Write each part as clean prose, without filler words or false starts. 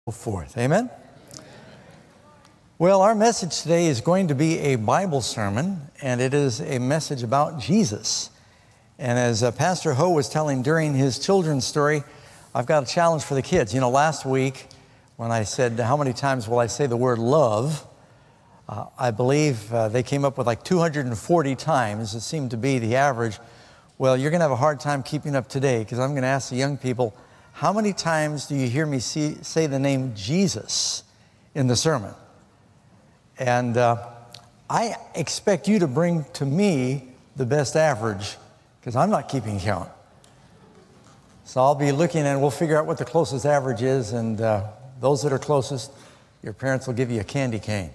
Forth. Amen? Well, our message today is going to be a Bible sermon, and it is a message about Jesus. And as Pastor Ho was telling during his children's story, I've got a challenge for the kids. You know, last week when I said, how many times will I say the word love? I believe they came up with like 240 times. It seemed to be the average. Well, you're going to have a hard time keeping up today because I'm going to ask the young people, how many times do you hear me say the name Jesus in the sermon? And I expect you to bring to me the best average because I'm not keeping count. So I'll be looking and we'll figure out what the closest average is, and those that are closest, your parents will give you a candy cane.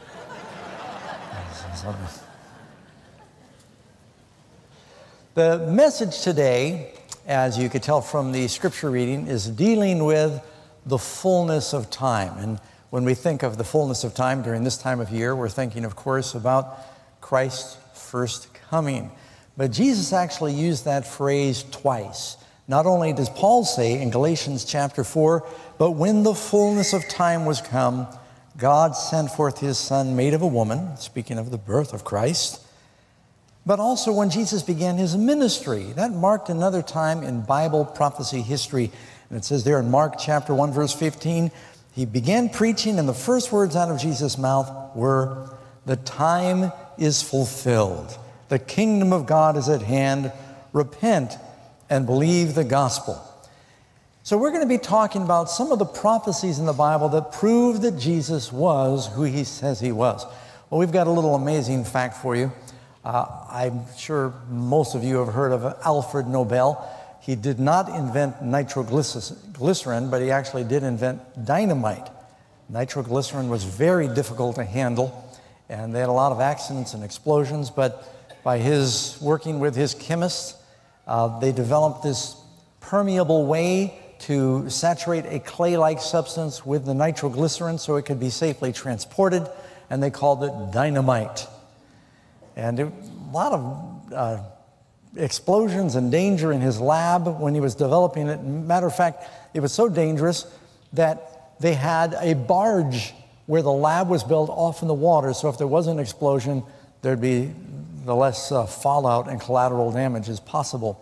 The message today, as you could tell from the scripture reading, is dealing with the fullness of time. And when we think of the fullness of time during this time of year, we're thinking, of course, about Christ's first coming. But Jesus actually used that phrase twice. Not only does Paul say in Galatians chapter 4, but when the fullness of time was come, God sent forth his Son, made of a woman, speaking of the birth of Christ. But also when Jesus began his ministry, that marked another time in Bible prophecy history. And it says there in Mark chapter 1, verse 15, he began preaching, and the first words out of Jesus' mouth were, "The time is fulfilled. The kingdom of God is at hand. Repent and believe the gospel." So we're going to be talking about some of the prophecies in the Bible that prove that Jesus was who he says he was. Well, we've got a little amazing fact for you. I'm sure most of you have heard of Alfred Nobel. He did not invent nitroglycerin, but he actually did invent dynamite. Nitroglycerin was very difficult to handle, and they had a lot of accidents and explosions, but by his working with his chemists, they developed this permeable way to saturate a clay-like substance with the nitroglycerin so it could be safely transported, and they called it dynamite. And a lot of explosions and danger in his lab when he was developing it. Matter of fact, it was so dangerous that they had a barge where the lab was built off in the water, so if there was an explosion, there'd be the less fallout and collateral damage as possible.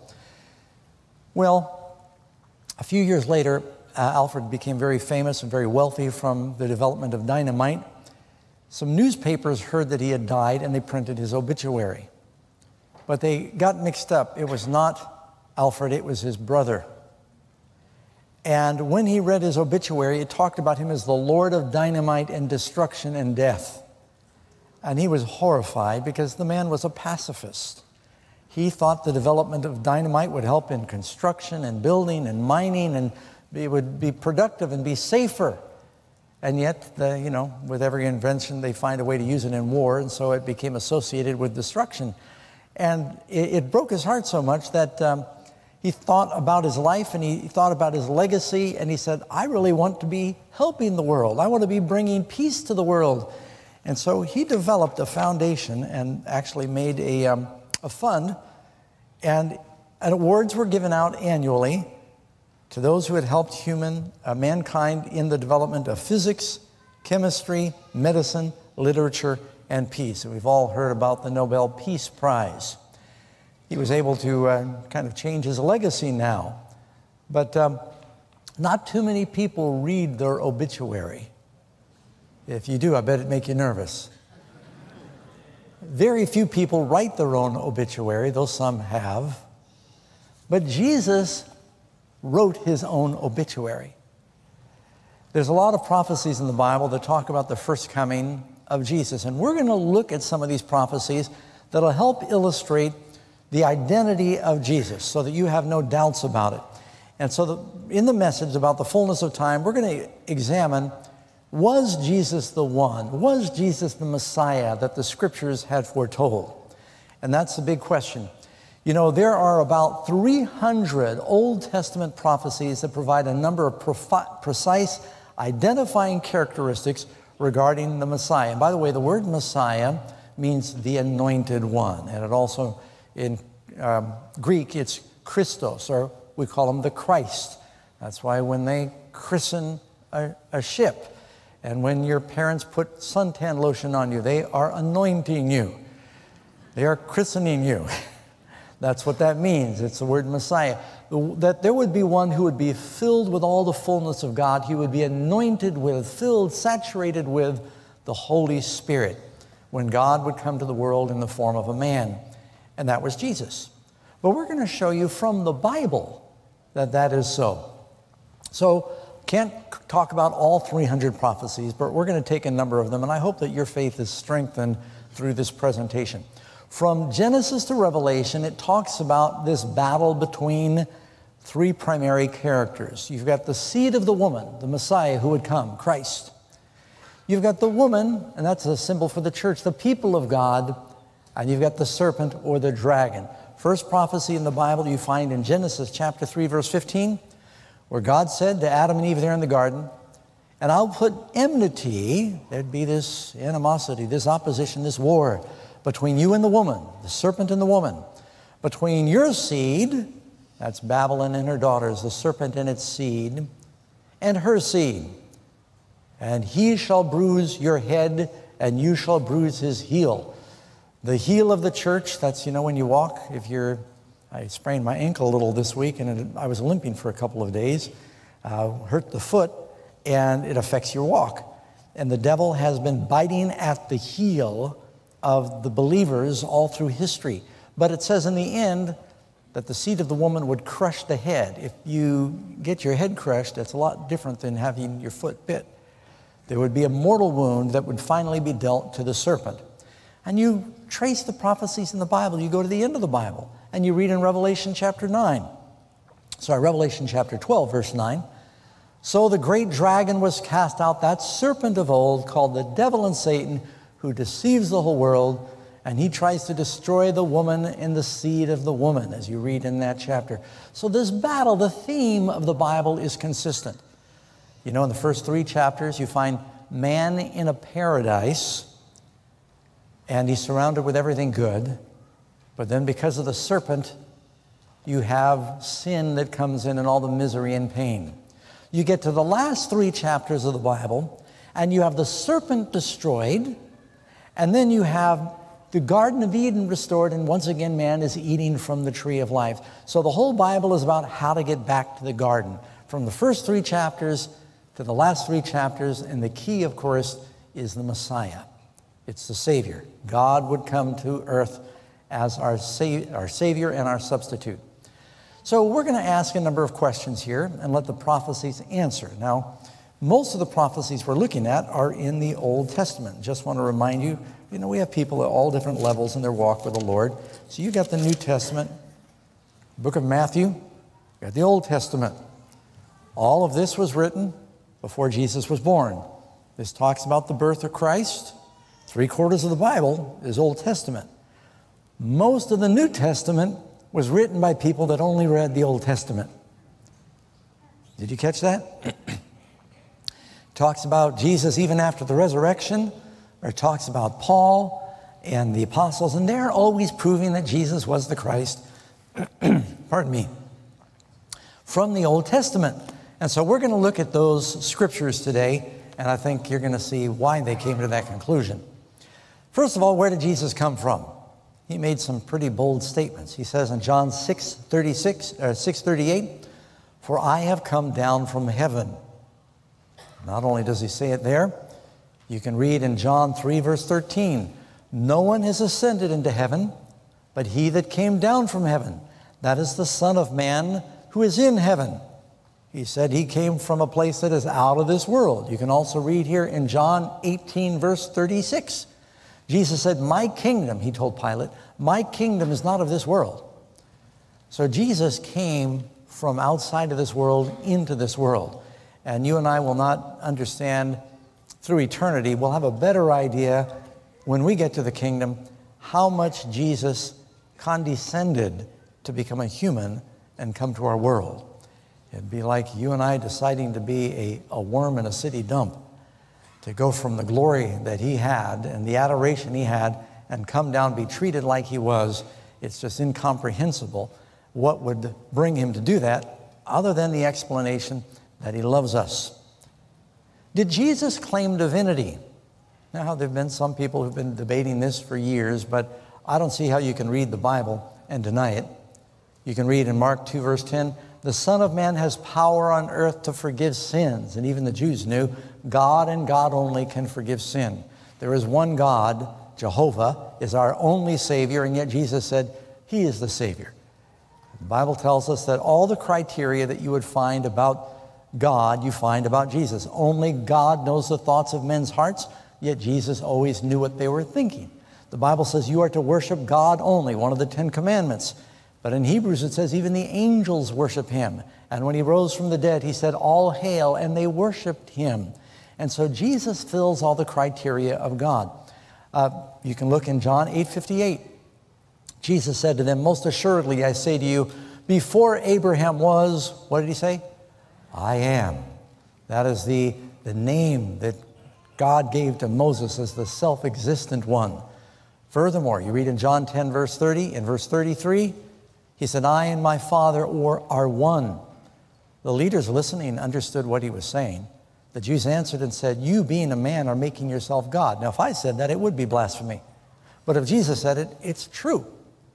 Well, a few years later, Alfred became very famous and very wealthy from the development of dynamite. Some newspapers heard that he had died, and they printed his obituary. But they got mixed up. It was not Alfred, it was his brother. And when he read his obituary, it talked about him as the Lord of dynamite and destruction and death. And he was horrified because the man was a pacifist. He thought the development of dynamite would help in construction and building and mining, and it would be productive and be safer. And yet, with every invention, they find a way to use it in war, and so it became associated with destruction. And it broke his heart so much that he thought about his life, and he thought about his legacy, and he said, I really want to be helping the world. I want to be bringing peace to the world. And so he developed a foundation and actually made a fund, and awards were given out annually to those who had helped mankind in the development of physics, chemistry, medicine, literature, and peace. And we've all heard about the Nobel Peace Prize. He was able to kind of change his legacy now. But not too many people read their obituary. If you do, I bet it'd make you nervous. Very few people write their own obituary, though some have. But Jesus wrote his own obituary. There's a lot of prophecies in the Bible that talk about the first coming of Jesus, and we're going to look at some of these prophecies that'll help illustrate the identity of Jesus so that you have no doubts about it. And so in the message about the fullness of time, we're going to examine, was Jesus the one? Was Jesus the Messiah that the scriptures had foretold? And that's the big question. You know, there are about 300 Old Testament prophecies that provide a number of precise identifying characteristics regarding the Messiah. And by the way, the word Messiah means the anointed one. And it also, in Greek, it's Christos, or we call him the Christ. That's why when they christen a ship. And when your parents put suntan lotion on you, they are anointing you. They are christening you. That's what that means. It's the word Messiah. That there would be one who would be filled with all the fullness of God. He would be anointed with, filled, saturated with the Holy Spirit when God would come to the world in the form of a man. And that was Jesus. But we're going to show you from the Bible that that is so. So, can't talk about all 300 prophecies, but we're going to take a number of them, and I hope that your faith is strengthened through this presentation. From Genesis to Revelation, it talks about this battle between three primary characters. You've got the seed of the woman, the Messiah who would come, Christ. You've got the woman, and that's a symbol for the church, the people of God, and you've got the serpent or the dragon. First prophecy in the Bible you find in Genesis chapter 3, verse 15, where God said to Adam and Eve there in the garden, and I'll put enmity, there'd be this animosity, this opposition, this war between you and the woman, the serpent and the woman, between your seed, that's Babylon and her daughters, the serpent and its seed, and her seed. And he shall bruise your head, and you shall bruise his heel. The heel of the church, that's, when you walk, I sprained my ankle a little this week, and I was limping for a couple of days, hurt the foot, and it affects your walk. And the devil has been biting at the heel of the believers all through history. But it says in the end that the seed of the woman would crush the head. If you get your head crushed, that's a lot different than having your foot bit. There would be a mortal wound that would finally be dealt to the serpent. And you trace the prophecies in the Bible. You go to the end of the Bible, and you read in Revelation chapter 9. Revelation chapter 12, verse 9. So the great dragon was cast out, that serpent of old, called the devil and Satan, who deceives the whole world, and he tries to destroy the woman and the seed of the woman, as you read in that chapter. So this battle, the theme of the Bible is consistent. In the first 3 chapters, you find man in a paradise, and he's surrounded with everything good. But then because of the serpent, you have sin that comes in and all the misery and pain. You get to the last 3 chapters of the Bible, and you have the serpent destroyed, and then you have the Garden of Eden restored, and once again man is eating from the tree of life. So the whole Bible is about how to get back to the garden. From the first 3 chapters to the last 3 chapters, and the key, of course, is the Messiah. It's the Savior. God would come to earth as our Savior and our substitute. So we're going to ask a number of questions here and let the prophecies answer. Now, most of the prophecies we're looking at are in the Old Testament. Just want to remind you, we have people at all different levels in their walk with the Lord. So you got the New Testament, book of Matthew, you got the Old Testament. All of this was written before Jesus was born. This talks about the birth of Christ. 3/4 of the Bible is Old Testament. Most of the New Testament was written by people that only read the Old Testament. Did you catch that? Talks about Jesus even after the resurrection, or talks about Paul and the apostles, and they're always proving that Jesus was the Christ, pardon me, from the Old Testament. And so we're going to look at those scriptures today, and I think you're going to see why they came to that conclusion. First of all, where did Jesus come from? He made some pretty bold statements. He says in John 6:38, "For I have come down from heaven." Not only does he say it there, you can read in John 3, verse 13, "No one has ascended into heaven, but he that came down from heaven, that is the Son of Man who is in heaven." He said he came from a place that is out of this world. You can also read here in John 18, verse 36. Jesus said, "My kingdom," he told Pilate, "my kingdom is not of this world." So Jesus came from outside of this world into this world. And you and I will not understand through eternity. We'll have a better idea when we get to the kingdom how much Jesus condescended to become a human and come to our world. It'd be like you and I deciding to be a worm in a city dump, to go from the glory that he had and the adoration he had and come down, be treated like he was. It's just incomprehensible what would bring him to do that, other than the explanation that he loves us. Did Jesus claim divinity? Now, there have been some people who've been debating this for years, but I don't see how you can read the Bible and deny it. You can read in Mark 2, verse 10, the Son of Man has power on earth to forgive sins. And even the Jews knew God and God only can forgive sin. There is one God, Jehovah, is our only Savior, and yet Jesus said He is the Savior. The Bible tells us that all the criteria that you would find about God, you find about Jesus. Only God knows the thoughts of men's hearts, yet Jesus always knew what they were thinking. The Bible says you are to worship God only, one of the 10 commandments. But in Hebrews it says even the angels worship Him. And when He rose from the dead, He said, all hail, and they worshiped Him. And so Jesus fills all the criteria of God. You can look in John 8:58. Jesus said to them, most assuredly I say to you, before Abraham was, what did He say? I am. That is the name that God gave to Moses as the self-existent one. Furthermore, you read in John 10, verse 30, in verse 33, He said, I and my Father are one. The leaders listening understood what He was saying. The Jews answered and said, you being a man are making yourself God. Now, if I said that, it would be blasphemy. But if Jesus said it, it's true.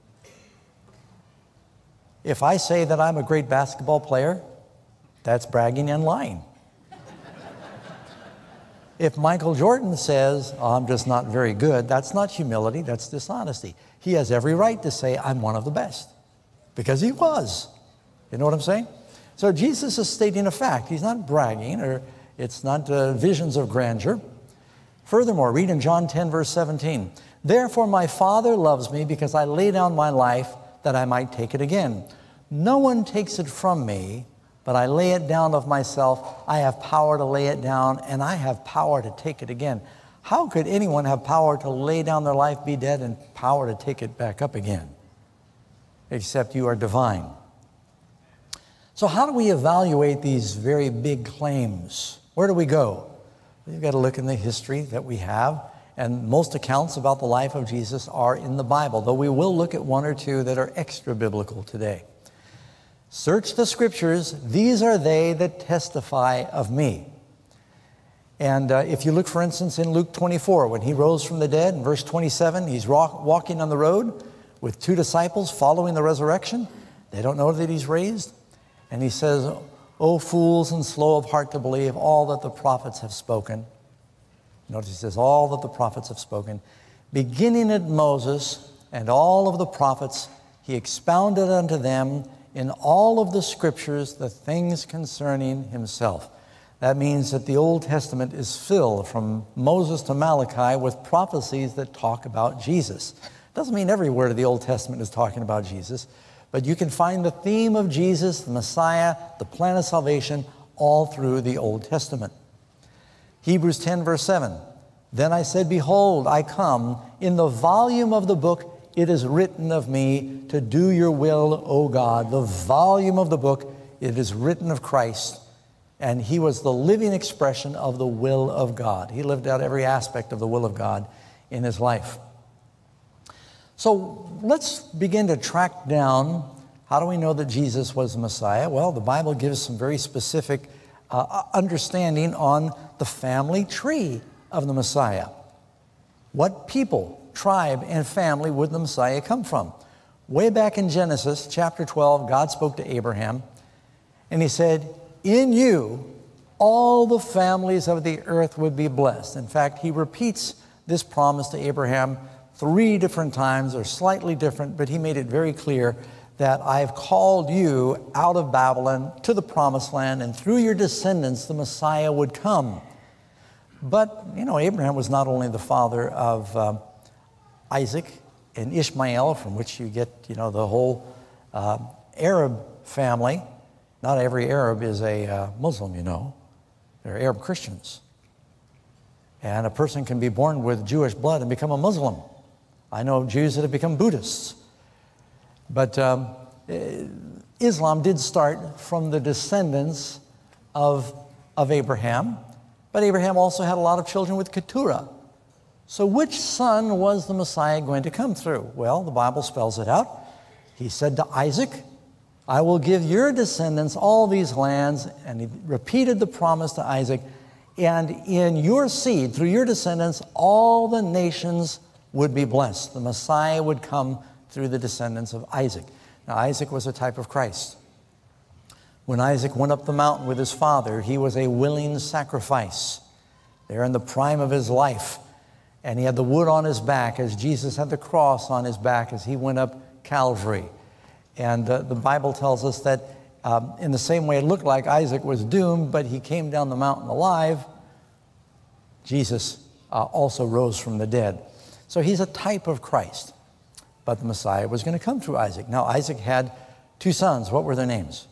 If I say that I'm a great basketball player, that's bragging and lying. If Michael Jordan says, oh, I'm just not very good, that's not humility, that's dishonesty. He has every right to say, I'm one of the best, because he was. You know what I'm saying? So Jesus is stating a fact. He's not bragging, or it's not visions of grandeur. Furthermore, read in John 10, verse 17, therefore my Father loves me because I lay down my life that I might take it again. No one takes it from me, but I lay it down of myself. I have power to lay it down, and I have power to take it again. How could anyone have power to lay down their life, be dead, and power to take it back up again? Except you are divine. So how do we evaluate these very big claims? Where do we go? We've got to look in the history that we have, and most accounts about the life of Jesus are in the Bible, though we will look at one or two that are extra biblical today. Search the Scriptures, these are they that testify of me. And if you look, for instance, in Luke 24, when He rose from the dead, in verse 27, He's walking on the road with 2 disciples following the resurrection. They don't know that He's raised. And He says, O fools and slow of heart to believe all that the prophets have spoken. Notice He says, all that the prophets have spoken. Beginning at Moses and all of the prophets, He expounded unto them in all of the Scriptures the things concerning Himself. That means that the Old Testament is filled from Moses to Malachi with prophecies that talk about Jesus. Doesn't mean every word of the Old Testament is talking about Jesus, but you can find the theme of Jesus, the Messiah, the plan of salvation, all through the Old Testament. Hebrews 10, verse 7, then I said, behold, I come. In the volume of the book it is written of me to do your will, O God. The volume of the book, it is written of Christ. And He was the living expression of the will of God. He lived out every aspect of the will of God in His life. So let's begin to track down, how do we know that Jesus was the Messiah? Well, the Bible gives some very specific understanding on the family tree of the Messiah. What people, tribe, and family would the Messiah come from? Way back in Genesis chapter 12, God spoke to Abraham, and He said, in you, all the families of the earth would be blessed. In fact, He repeats this promise to Abraham 3 different times, or slightly different, but He made it very clear that I've called you out of Babylon to the promised land, and through your descendants the Messiah would come. But, you know, Abraham was not only the father of Isaac and Ishmael, from which you get, you know, the whole Arab family. Not every Arab is a Muslim, you know. They're Arab Christians. And a person can be born with Jewish blood and become a Muslim. I know Jews that have become Buddhists. But Islam did start from the descendants of Abraham. But Abraham also had a lot of children with Keturah. So which son was the Messiah going to come through? Well, the Bible spells it out. He said to Isaac, I will give your descendants all these lands. And He repeated the promise to Isaac. and in your seed, through your descendants, all the nations would be blessed. The Messiah would come through the descendants of Isaac. Now, Isaac was a type of Christ. When Isaac went up the mountain with his father, he was a willing sacrifice. There in the prime of his life. And he had the wood on his back as Jesus had the cross on his back as he went up Calvary. And the Bible tells us that in the same way it looked like Isaac was doomed, but he came down the mountain alive, Jesus also rose from the dead. So he's a type of Christ. But the Messiah was going to come through Isaac. Now, Isaac had two sons. What were their names?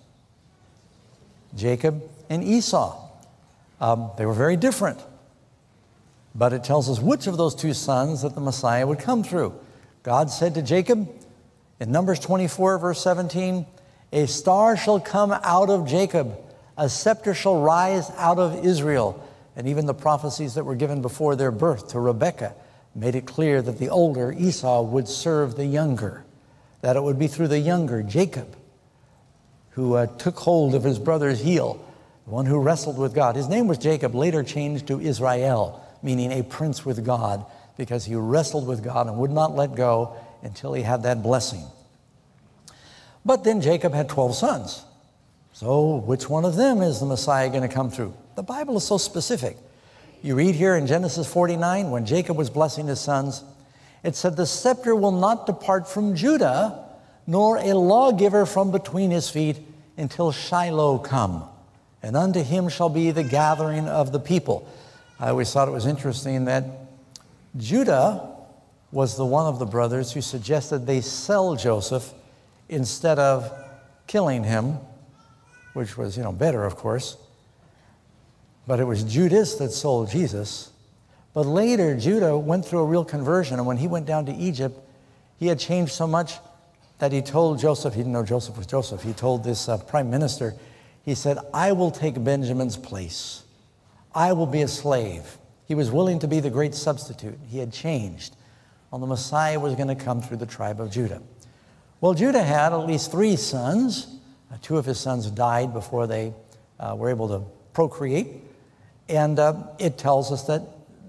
Jacob and Esau. They were very different. But it tells us which of those two sons that the Messiah would come through. God said to Jacob in Numbers 24, verse 17, "A star shall come out of Jacob, a scepter shall rise out of Israel." And even the prophecies that were given before their birth to Rebekah made it clear that the older Esau would serve the younger, that it would be through the younger Jacob who took hold of his brother's heel, the one who wrestled with God. His name was Jacob, later changed to Israel, meaning a prince with God, because he wrestled with God and would not let go until he had that blessing. But then Jacob had 12 sons. So which one of them is the Messiah going to come through? The Bible is so specific. You read here in Genesis 49, when Jacob was blessing his sons, it said, "The scepter will not depart from Judah, nor a lawgiver from between his feet, until Shiloh come, and unto him shall be the gathering of the people." I always thought it was interesting that Judah was the one of the brothers who suggested they sell Joseph instead of killing him, which was, better, of course. But it was Judas that sold Jesus. But later, Judah went through a real conversion, and when he went down to Egypt, he had changed so much that he told Joseph, he didn't know Joseph was Joseph, he told this prime minister, he said, "I will take Benjamin's place. I will be a slave." He was willing to be the great substitute. He had changed. Well, the Messiah was going to come through the tribe of Judah. Well, Judah had at least 3 sons. 2 of his sons died before they were able to procreate. And it tells us that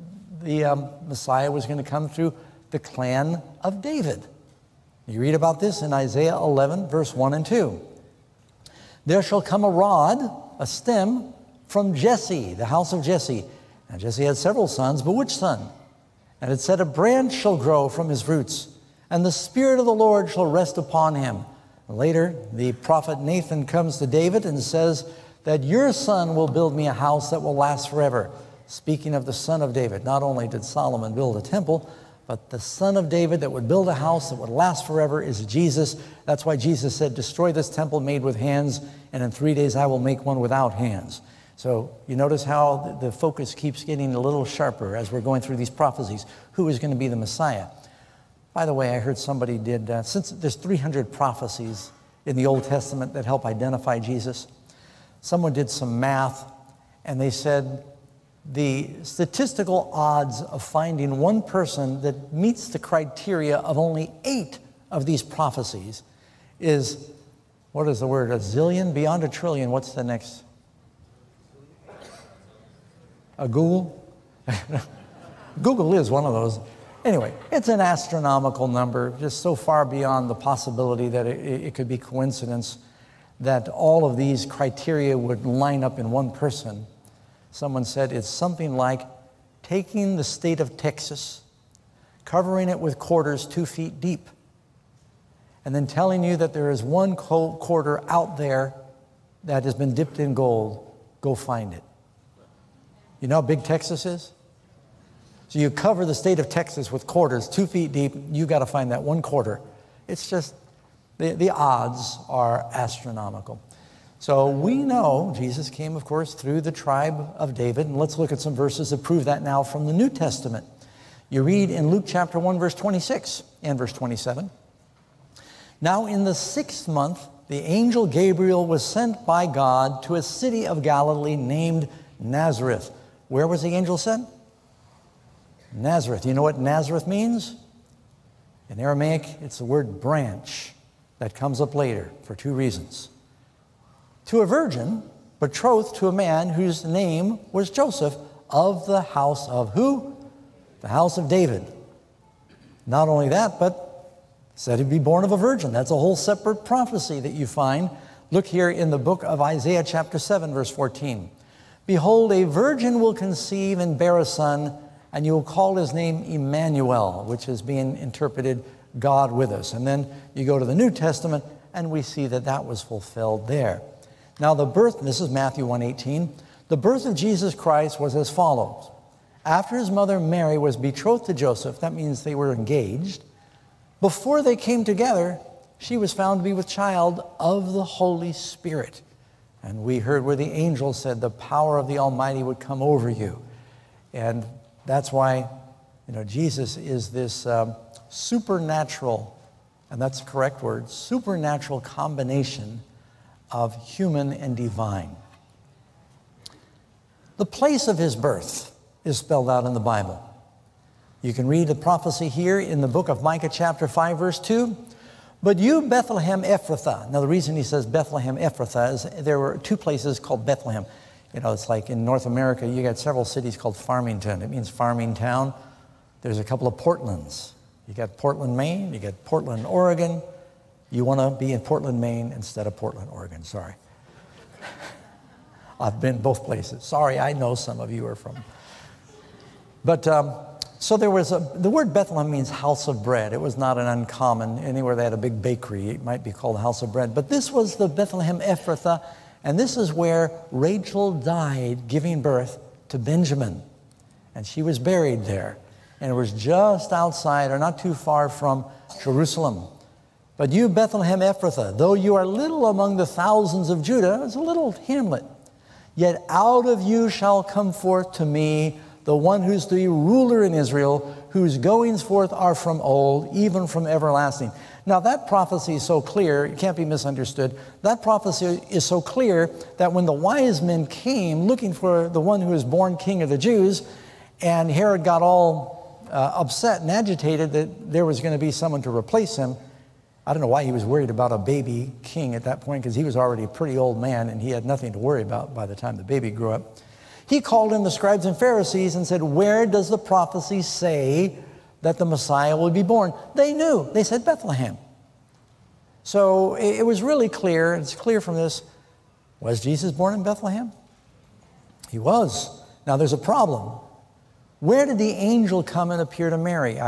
the Messiah was going to come through the clan of David. You read about this in Isaiah 11, verse 1 and 2. "There shall come a rod, a stem, from Jesse, the house of Jesse." Now Jesse had several sons, but which son? And it said, "A branch shall grow from his roots, and the Spirit of the Lord shall rest upon him." Later, the prophet Nathan comes to David and says that your son will build me a house that will last forever. Speaking of the son of David, not only did Solomon build a temple, but the son of David that would build a house that would last forever is Jesus. That's why Jesus said, "Destroy this temple made with hands, and in 3 days I will make one without hands." So you notice how the focus keeps getting a little sharper as we're going through these prophecies. Who is going to be the Messiah? By the way, I heard somebody did, since there's 300 prophecies in the Old Testament that help identify Jesus, someone did some math, and they said the statistical odds of finding one person that meets the criteria of only 8 of these prophecies is, what is the word, a zillion? Beyond a trillion, what's the next? A Google? Google is one of those. Anyway, it's an astronomical number, just so far beyond the possibility that it could be coincidence that all of these criteria would line up in one person. Someone said it's something like taking the state of Texas, covering it with quarters 2 feet deep, and then telling you that there is one quarter out there that has been dipped in gold. Go find it. You know how big Texas is? So you cover the state of Texas with quarters 2 feet deep, you got to find that one quarter. It's just, the odds are astronomical. So we know Jesus came, of course, through the tribe of David. And let's look at some verses that prove that now from the New Testament. You read in Luke chapter 1, verse 26 and verse 27. "Now in the 6th month, the angel Gabriel was sent by God to a city of Galilee named Nazareth." Where was the angel sent? Nazareth. You know what Nazareth means? In Aramaic, it's the word branch that comes up later for 2 reasons. "To a virgin betrothed to a man whose name was Joseph, of the house of who? The house of David. Not only that, but said he'd be born of a virgin. That's a whole separate prophecy that you find. Look here in the book of Isaiah chapter 7, verse 14. Behold, a virgin will conceive and bear a son, and you will call his name Emmanuel, which is being interpreted God with us. And then you go to the New Testament, and we see that that was fulfilled there. Now the birth, this is Matthew 1:18, the birth of Jesus Christ was as follows. After his mother Mary was betrothed to Joseph, that means they were engaged, before they came together, she was found to be with child of the Holy Spirit. And we heard where the angel said the power of the Almighty would come over you. And that's why, Jesus is this supernatural, and that's the correct word, supernatural combination of human and divine. The place of his birth is spelled out in the Bible. You can read the prophecy here in the book of Micah chapter 5, verse 2. But you, Bethlehem Ephrathah. Now, the reason he says Bethlehem Ephrathah is there were two places called Bethlehem. It's like in North America, you got several cities called Farmington. It means farming town. There's a couple of Portlands. You got Portland, Maine. You got Portland, Oregon. You want to be in Portland, Maine instead of Portland, Oregon. Sorry. I've been both places. Sorry, I know some of you are from. But so there was the word Bethlehem means house of bread. It was not an uncommon, anywhere they had a big bakery, it might be called a house of bread. But this was the Bethlehem Ephrathah, and this is where Rachel died giving birth to Benjamin. And she was buried there. And it was just outside or not too far from Jerusalem. But you, Bethlehem Ephrathah, though you are little among the thousands of Judah, it's a little hamlet, yet out of you shall come forth to me the one who's to be ruler in Israel, whose goings forth are from old, even from everlasting. Now that prophecy is so clear, it can't be misunderstood. That prophecy is so clear that when the wise men came looking for the one who was born king of the Jews, and Herod got all upset and agitated that there was going to be someone to replace him, I don't know why he was worried about a baby king at that point, because he was already a pretty old man and he had nothing to worry about by the time the baby grew up. He called in the scribes and Pharisees and said, where does the prophecy say that the Messiah will be born? They knew. They said Bethlehem. So it was really clear, and it's clear from this, was Jesus born in Bethlehem? He was. Now there's a problem. Where did the angel come and appear to Mary?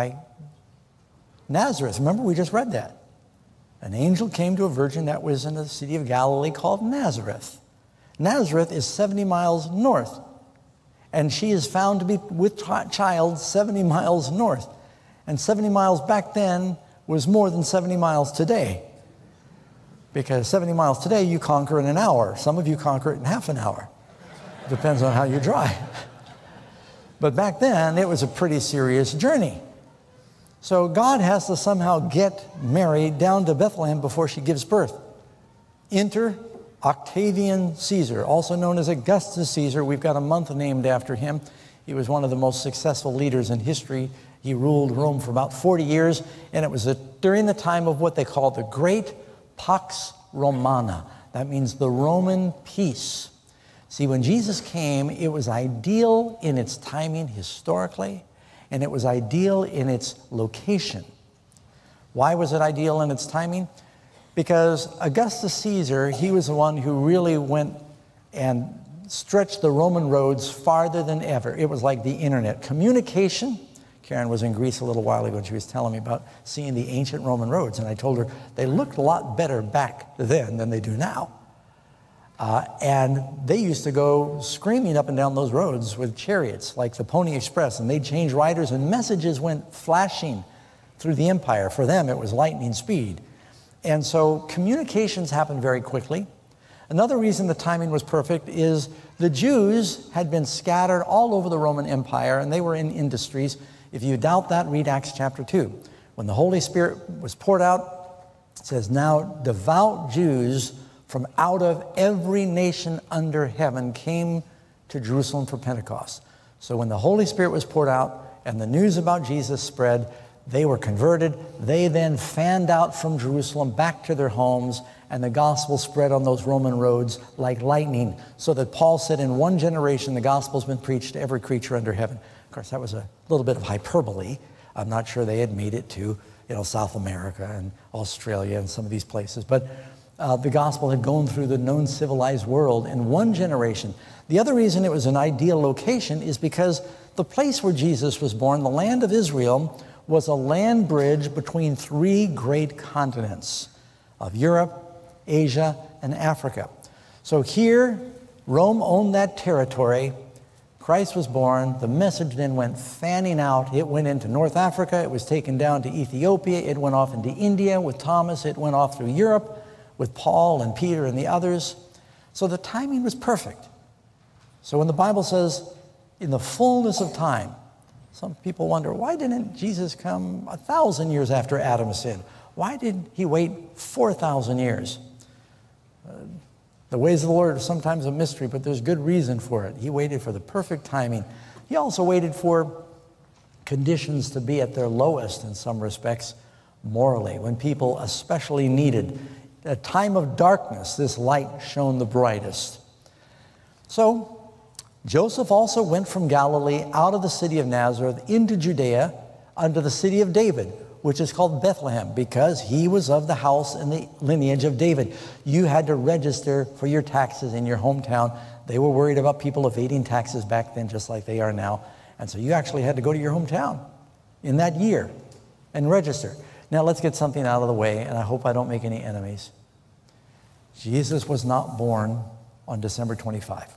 Nazareth. Remember, we just read that. An angel came to a virgin that was in the city of Galilee called Nazareth. Nazareth is 70 miles north. And she is found to be with child 70 miles north. And 70 miles back then was more than 70 miles today. Because 70 miles today you conquer in an hour. Some of you conquer it in half an hour. Depends on how you drive. But back then it was a pretty serious journey. So God has to somehow get Mary down to Bethlehem before she gives birth. Enter Octavian Caesar, also known as Augustus Caesar. We've got a month named after him. He was one of the most successful leaders in history. He ruled Rome for about 40 years, and it was during the time of what they call the Great Pax Romana. That means the Roman peace. See, when Jesus came, it was ideal in its timing historically, and it was ideal in its location. Why was it ideal in its timing? Because Augustus Caesar, he was the one who really went and stretched the Roman roads farther than ever. It was like the internet. Communication. Karen was in Greece a little while ago and she was telling me about seeing the ancient Roman roads. And I told her they looked a lot better back then than they do now. And they used to go screaming up and down those roads with chariots like the Pony Express. And they'd change riders and messages went flashing through the empire. For them, it was lightning speed. And so communications happened very quickly. Another reason the timing was perfect is the Jews had been scattered all over the Roman Empire, and they were in industries. If you doubt that, read Acts chapter 2. When the Holy Spirit was poured out, it says, now devout Jews from out of every nation under heaven came to Jerusalem for Pentecost. So when the Holy Spirit was poured out and the news about Jesus spread, they were converted. They then fanned out from Jerusalem back to their homes, and the gospel spread on those Roman roads like lightning, so that Paul said in one generation the gospel's been preached to every creature under heaven. Of course, that was a little bit of hyperbole. I'm not sure they had made it to, South America and Australia and some of these places, but the gospel had gone through the known civilized world in one generation. The other reason it was an ideal location is because the place where Jesus was born, the land of Israel, was a land bridge between three great continents of Europe, Asia, and Africa. So here, Rome owned that territory. Christ was born. The message then went fanning out. It went into North Africa. It was taken down to Ethiopia. It went off into India with Thomas. It went off through Europe with Paul and Peter and the others. So the timing was perfect. So when the Bible says, in the fullness of time, some people wonder, why didn't Jesus come 1,000 years after Adam sinned? Why did he wait 4,000 years? The ways of the Lord are sometimes a mystery, but there's good reason for it. He waited for the perfect timing. He also waited for conditions to be at their lowest in some respects morally, when people especially needed a time of darkness, this light shone the brightest. So Joseph also went from Galilee out of the city of Nazareth into Judea unto the city of David, which is called Bethlehem, because he was of the house and the lineage of David. You had to register for your taxes in your hometown. They were worried about people evading taxes back then, just like they are now. And so you actually had to go to your hometown in that year and register. Now let's get something out of the way, and I hope I don't make any enemies. Jesus was not born on December 25.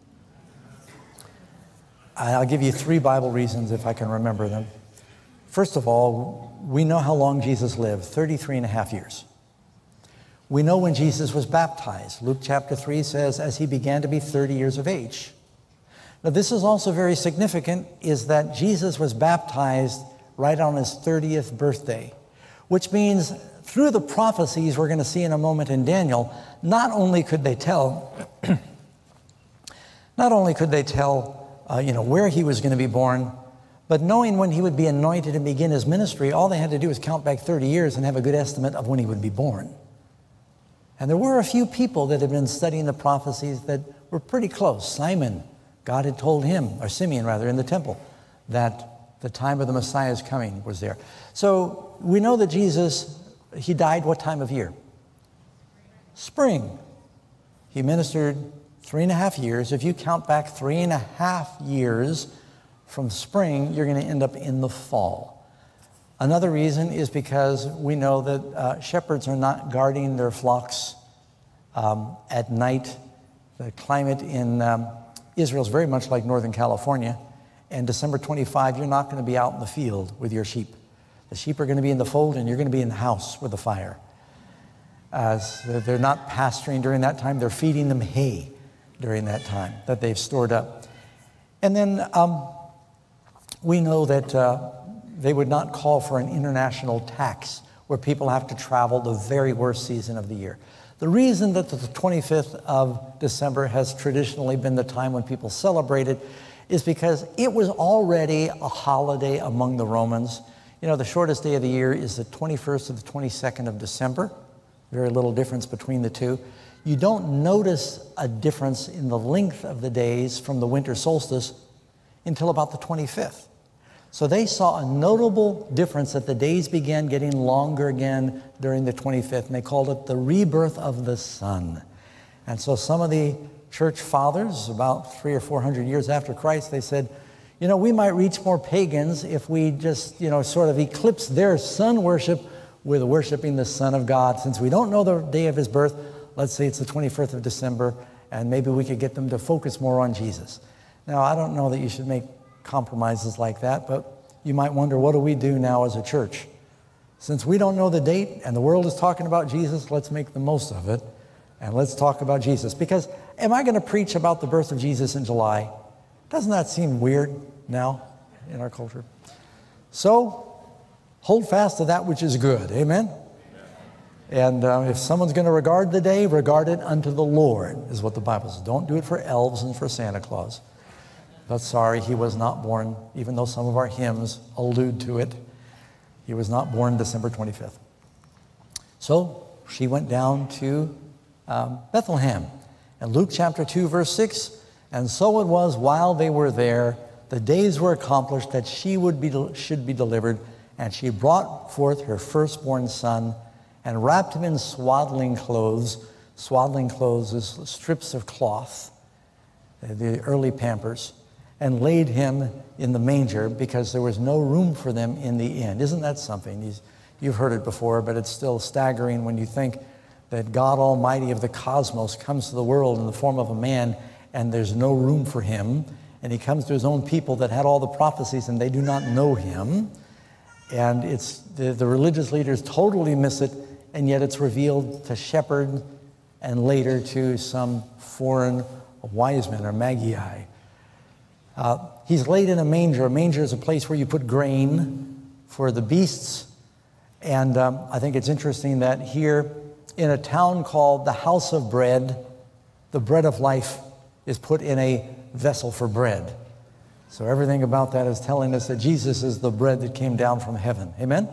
I'll give you 3 Bible reasons if I can remember them. First of all, we know how long Jesus lived, 33 and a half years. We know when Jesus was baptized. Luke chapter 3 says, as he began to be 30 years of age. Now this is also very significant, is that Jesus was baptized right on his 30th birthday, which means through the prophecies we're going to see in a moment in Daniel, not only could they tell where he was going to be born, but knowing when he would be anointed and begin his ministry, all they had to do was count back 30 years and have a good estimate of when he would be born. And there were a few people that had been studying the prophecies that were pretty close. Simon, God had told him, or Simeon rather, in the temple, that the time of the Messiah's coming was there. So we know that Jesus, he died what time of year? Spring. He ministered 3.5 years. If you count back 3.5 years from spring, you're going to end up in the fall. Another reason is because we know that shepherds are not guarding their flocks at night. The climate in Israel is very much like Northern California. And December 25, you're not going to be out in the field with your sheep. The sheep are going to be in the fold, and you're going to be in the house with the fire. They're not pasturing during that time. They're feeding them hay during that time that they've stored up. And then we know that they would not call for an international tax where people have to travel the very worst season of the year. The reason that the 25th of December has traditionally been the time when people celebrate it is because it was already a holiday among the Romans. You know, the shortest day of the year is the 21st or the 22nd of December. Very little difference between the two. You don't notice a difference in the length of the days from the winter solstice until about the 25th. So they saw a notable difference that the days began getting longer again during the 25th, and they called it the rebirth of the sun. And so some of the church fathers, about 300 or 400 years after Christ, they said, you know, we might reach more pagans if we just, sort of eclipse their sun worship with worshiping the Son of God. Since we don't know the day of his birth, let's say it's the 21st of December, and maybe we could get them to focus more on Jesus. Now, I don't know that you should make compromises like that, but you might wonder, what do we do now as a church? Since we don't know the date and the world is talking about Jesus, let's make the most of it, and let's talk about Jesus. Because am I going to preach about the birth of Jesus in July? Doesn't that seem weird now in our culture? So, hold fast to that which is good. Amen? And if someone's going to regard the day, regard it unto the Lord, is what the Bible says. Don't do it for elves and for Santa Claus. But sorry, he was not born, even though some of our hymns allude to it. He was not born December 25th. So, she went down to Bethlehem. And Luke chapter 2, verse 6, and so it was while they were there, the days were accomplished that she should be delivered, and she brought forth her firstborn son and wrapped him in swaddling clothes. Swaddling clothes is strips of cloth, the early Pampers, and laid him in the manger because there was no room for them in the inn. Isn't that something? You've heard it before, but it's still staggering when you think that God Almighty of the cosmos comes to the world in the form of a man and there's no room for him. And he comes to his own people that had all the prophecies and they do not know him. And it's the religious leaders totally miss it, and yet it's revealed to shepherds and later to some foreign wise men or magi. He's laid in a manger. A manger is a place where you put grain for the beasts. And I think it's interesting that here in a town called the House of Bread, the bread of life is put in a vessel for bread. So everything about that is telling us that Jesus is the bread that came down from heaven. Amen?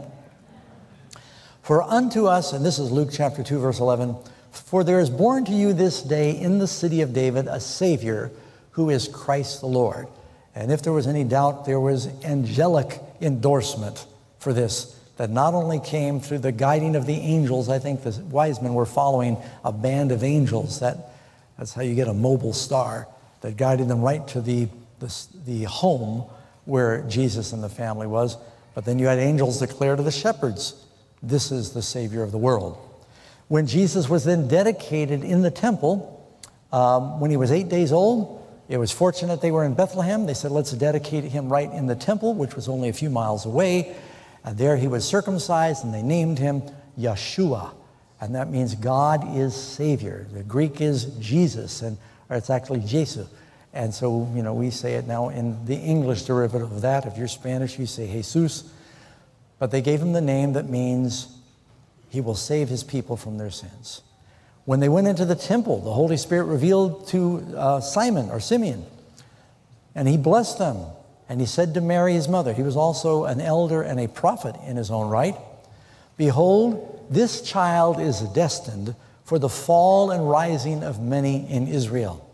For unto us, and this is Luke chapter 2, verse 11, for there is born to you this day in the city of David a Savior who is Christ the Lord. And if there was any doubt, there was angelic endorsement for this, that not only came through the guiding of the angels. I think the wise men were following a band of angels. That's how you get a mobile star that guided them right to the home where Jesus and the family was. But then you had angels declare to the shepherds, this is the Savior of the world. When Jesus was then dedicated in the temple, when he was 8 days old, it was fortunate they were in Bethlehem. They said, let's dedicate him right in the temple, which was only a few miles away. And there he was circumcised, and they named him Yeshua. And that means God is Savior. The Greek is Jesus, or it's actually Jesu. And so, we say it now in the English derivative of that. If you're Spanish, you say Jesus. But they gave him the name that means he will save his people from their sins. When they went into the temple, the Holy Spirit revealed to Simon or Simeon, and he blessed them. And he said to Mary, his mother, he was also an elder and a prophet in his own right, behold, this child is destined for the fall and rising of many in Israel,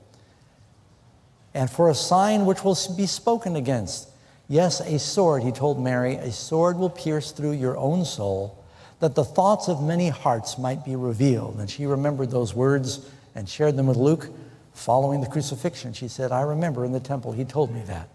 and for a sign which will be spoken against. Yes, a sword, he told Mary, a sword will pierce through your own soul, that the thoughts of many hearts might be revealed. And she remembered those words and shared them with Luke following the crucifixion. She said, I remember in the temple, he told me that.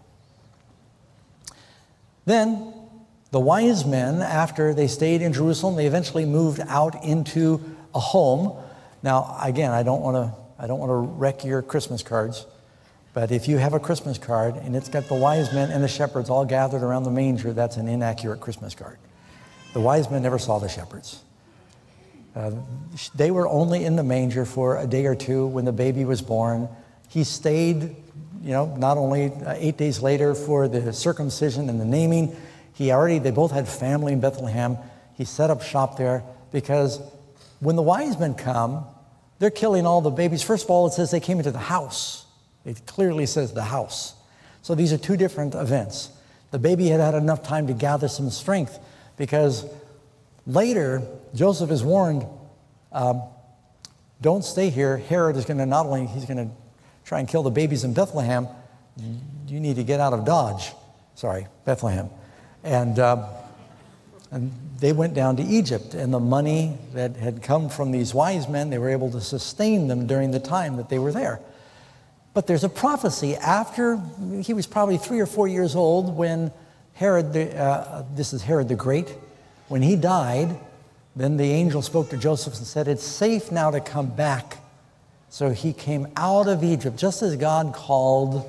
Then the wise men, after they stayed in Jerusalem, they eventually moved out into a home. Now, again, I don't want to wreck your Christmas cards, but if you have a Christmas card and it's got the wise men and the shepherds all gathered around the manger, that's an inaccurate Christmas card. The wise men never saw the shepherds. They were only in the manger for a day or two when the baby was born. He stayed, not only 8 days later for the circumcision and the naming. They both had family in Bethlehem. He set up shop there because when the wise men come, they're killing all the babies. First of all, it says they came into the house. It clearly says the house. So these are two different events. The baby had had enough time to gather some strength, because later Joseph is warned, don't stay here. Herod is going to he's going to try and kill the babies in Bethlehem. You need to get out of Dodge. Sorry, Bethlehem. And they went down to Egypt, and the money that had come from these wise men, they were able to sustain them during the time that they were there. But there's a prophecy after he was probably 3 or 4 years old when Herod, this is Herod the Great, when he died, then the angel spoke to Joseph and said, it's safe now to come back. So he came out of Egypt, just as God called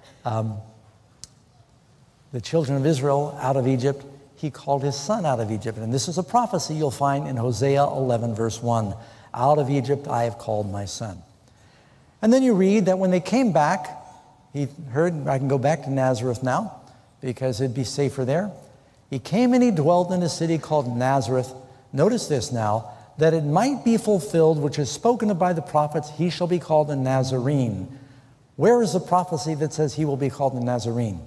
the children of Israel out of Egypt. He called his son out of Egypt. And this is a prophecy you'll find in Hosea 11, verse 1. Out of Egypt I have called my son. And then you read that when they came back, he heard, I can go back to Nazareth now, because it'd be safer there. He came and he dwelt in a city called Nazareth. Notice this now, that it might be fulfilled, which is spoken of by the prophets, he shall be called a Nazarene. Where is the prophecy that says he will be called a Nazarene?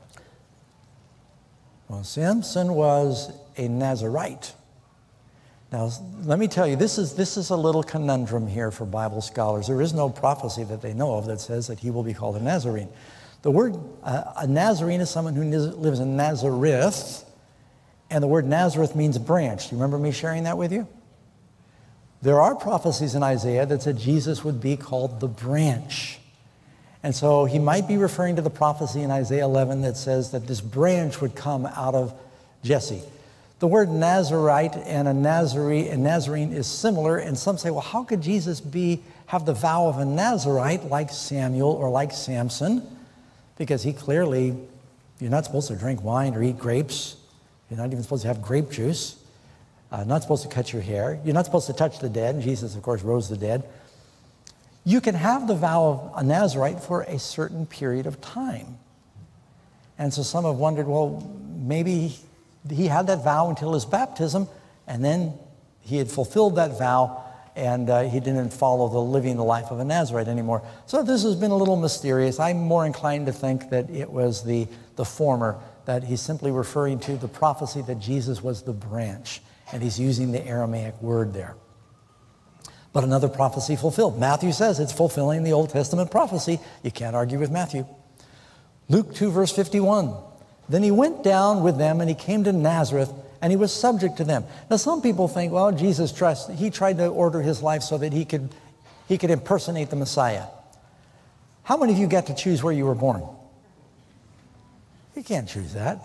Well, Samson was a Nazarite. Now, let me tell you, this is a little conundrum here for Bible scholars. There is no prophecy that they know of that says that he will be called a Nazarene. The word a Nazarene is someone who lives in Nazareth, and the word Nazareth means branch. Do you remember me sharing that with you? There are prophecies in Isaiah that said Jesus would be called the branch. And so he might be referring to the prophecy in Isaiah 11 that says that this branch would come out of Jesse. The word Nazarite and a Nazarene is similar, and some say, well, how could Jesus have the vow of a Nazarite like Samuel or like Samson? Because he clearly, you're not supposed to drink wine or eat grapes. You're not even supposed to have grape juice. Not supposed to cut your hair. You're not supposed to touch the dead. Jesus, of course, rose the dead. You can have the vow of a Nazarite for a certain period of time. And so some have wondered, well, maybe he had that vow until his baptism, and then he had fulfilled that vow, and he didn't follow living the life of a Nazarite anymore. So this has been a little mysterious. I'm more inclined to think that it was the former, that he's simply referring to the prophecy that Jesus was the branch, and he's using the Aramaic word there. But another prophecy fulfilled. Matthew says it's fulfilling the Old Testament prophecy. You can't argue with Matthew. Luke 2, verse 51. Then he went down with them, and he came to Nazareth, and he was subject to them. Now, some people think, well, Jesus he tried to order his life so that he could impersonate the Messiah. How many of you got to choose where you were born? You can't choose that.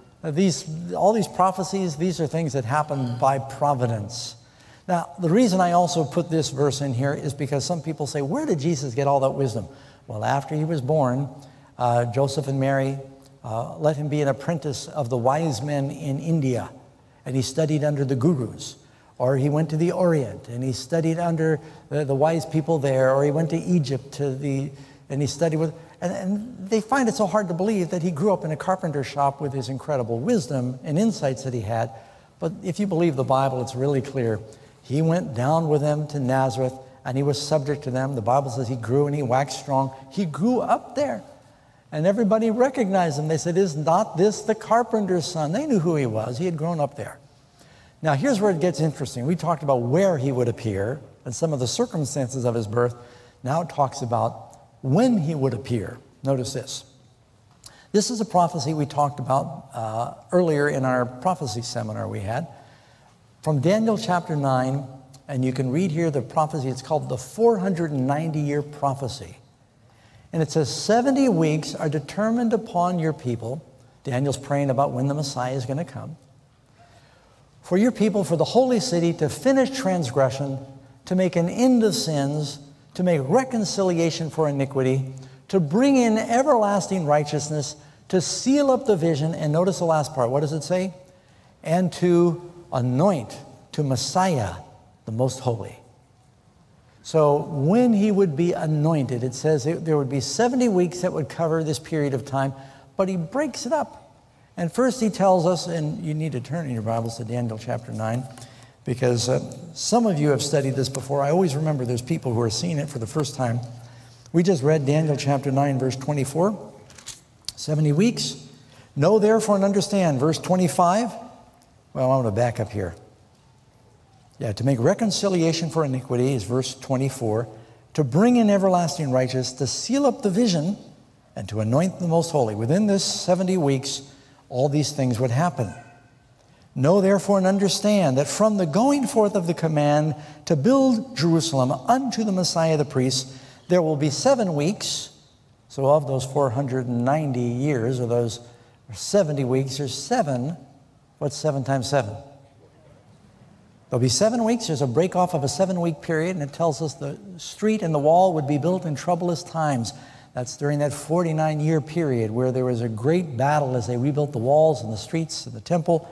All these prophecies, these are things that happen by providence. Now, the reason I also put this verse in here is because some people say, where did Jesus get all that wisdom? Well, after he was born, Joseph and Mary let him be an apprentice of the wise men in India, and he studied under the gurus. Or he went to the Orient, and he studied under the wise people there. Or he went to Egypt, and he studied with... And they find it so hard to believe that he grew up in a carpenter shop with his incredible wisdom and insights that he had. But if you believe the Bible, it's really clear. He went down with them to Nazareth, and he was subject to them. The Bible says he grew and he waxed strong. He grew up there. And everybody recognized him. They said, is not this the carpenter's son? They knew who he was. He had grown up there. Now, here's where it gets interesting. We talked about where he would appear and some of the circumstances of his birth. Now it talks about when he would appear. Notice this. This is a prophecy we talked about earlier in our prophecy seminar we had. From Daniel chapter 9, and you can read here the prophecy. It's called the 490-year prophecy. And it says, 70 weeks are determined upon your people. Daniel's praying about when the Messiah is going to come. For your people, for the holy city, to finish transgression, to make an end of sins, to make reconciliation for iniquity, to bring in everlasting righteousness, to seal up the vision, and notice the last part. What does it say? And to anoint, to Messiah, the most holy. So when he would be anointed, it says there would be 70 weeks that would cover this period of time, but he breaks it up. And first he tells us, and you need to turn in your Bibles to Daniel chapter 9, because some of you have studied this before. I always remember there's people who are seeing it for the first time. We just read Daniel chapter 9, verse 24, 70 weeks. Know therefore and understand, verse 25. Well, I want to back up here. Yeah, to make reconciliation for iniquity is verse 24. To bring in everlasting righteousness, to seal up the vision, and to anoint the most holy. Within this 70 weeks, all these things would happen. Know therefore and understand that from the going forth of the command to build Jerusalem unto the Messiah the priest, there will be 7 weeks. So of those 490 years, or those 70 weeks, there's 7. What's 7 times 7? There'll be 7 weeks. There's a break off of a 7-week period, and it tells us the street and the wall would be built in troublous times. That's during that 49-year period where there was a great battle as they rebuilt the walls and the streets and the temple.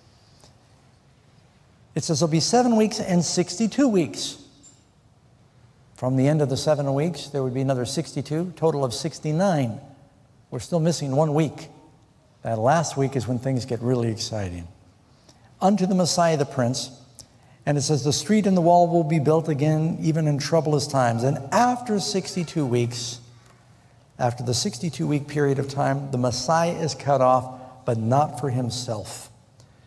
It says there'll be 7 weeks and 62 weeks. From the end of the 7 weeks, there would be another 62, total of 69. We're still missing 1 week. That last week is when things get really exciting. Unto the Messiah the Prince. And it says the street and the wall will be built again, even in troublous times. And after 62 weeks, after the 62-week period of time, the Messiah is cut off, but not for himself.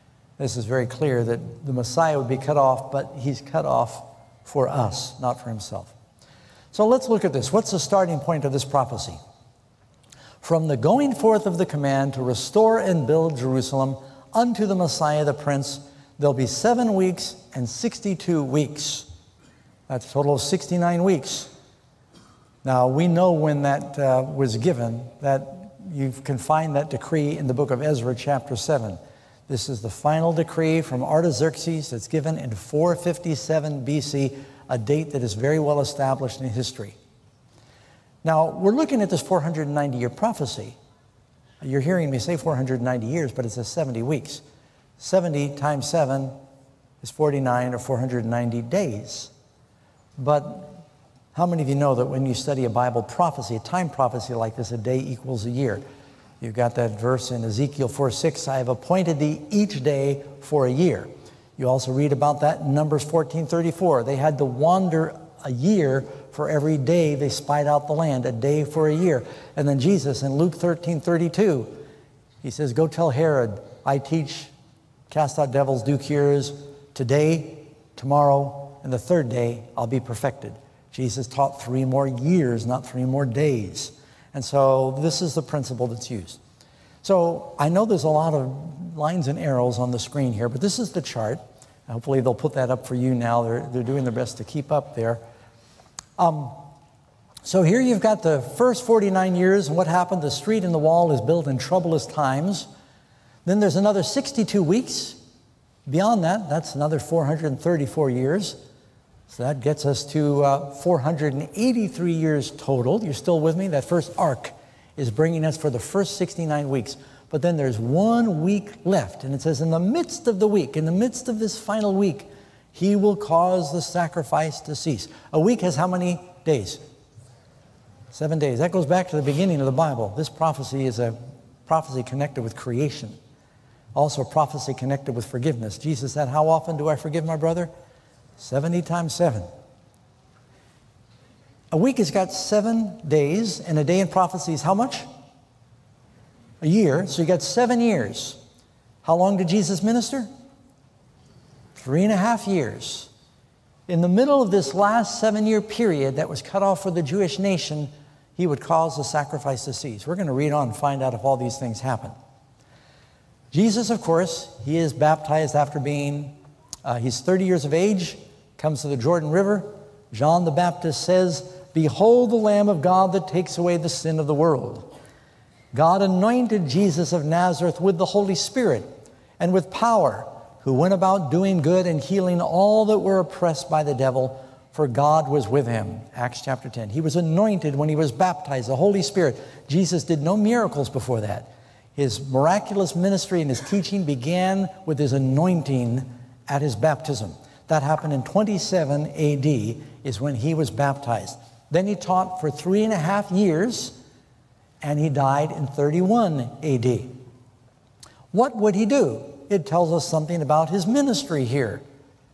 This is very clear that the Messiah would be cut off, but he's cut off for us, not for himself. So let's look at this. What's the starting point of this prophecy? From the going forth of the command to restore and build Jerusalem unto the Messiah the Prince, there'll be 7 weeks and 62 weeks. That's a total of 69 weeks. Now, we know when that was given, that you can find that decree in the book of Ezra, chapter 7. This is the final decree from Artaxerxes that's given in 457 BC, a date that is very well established in history. Now, we're looking at this 490-year prophecy. You're hearing me say 490 years, but it says 70 weeks. 70 times 7 is 49 or 490 days. But how many of you know that when you study a Bible prophecy, a time prophecy like this, a day equals a year? You've got that verse in Ezekiel 4:6, I have appointed thee each day for a year. You also read about that in Numbers 14:34. They had to wander a year for every day they spied out the land, a day for a year. And then Jesus in Luke 13:32, he says, go tell Herod, I teach, cast out devils, do cures, today, tomorrow, and the third day I'll be perfected. Jesus taught 3 more years, not 3 more days. And so this is the principle that's used. So I know there's a lot of lines and arrows on the screen here, but this is the chart. Hopefully they'll put that up for you now. They're doing their best to keep up there. So here you've got the first 49 years and what happened. The street and the wall is built in troublous times. Then there's another 62 weeks. Beyond that, that's another 434 years. So that gets us to 483 years total. You're still with me? That first arc is bringing us for the first 69 weeks. But then there's 1 week left. And it says in the midst of the week, in the midst of this final week, he will cause the sacrifice to cease. A week has how many days? 7 days. That goes back to the beginning of the Bible. This prophecy is a prophecy connected with creation. Also a prophecy connected with forgiveness. Jesus said, how often do I forgive my brother? 70 times 7. A week has got 7 days, and a day in prophecy is how much? A year. So you got 7 years. How long did Jesus minister? 3.5 years. In the middle of this last 7-year period that was cut off for the Jewish nation, he would cause the sacrifice to cease. We're going to read on and find out if all these things happen. Jesus, of course, he is baptized after being, he's 30 years of age, comes to the Jordan River. John the Baptist says, behold the Lamb of God that takes away the sin of the world. God anointed Jesus of Nazareth with the Holy Spirit and with power, who went about doing good and healing all that were oppressed by the devil, for God was with him. Acts chapter 10. He was anointed when he was baptized, the Holy Spirit. Jesus did no miracles before that. His miraculous ministry and his teaching began with his anointing at his baptism. That happened in 27 AD is when he was baptized. Then he taught for 3.5 years, and he died in 31 AD. What would he do? It tells us something about his ministry here.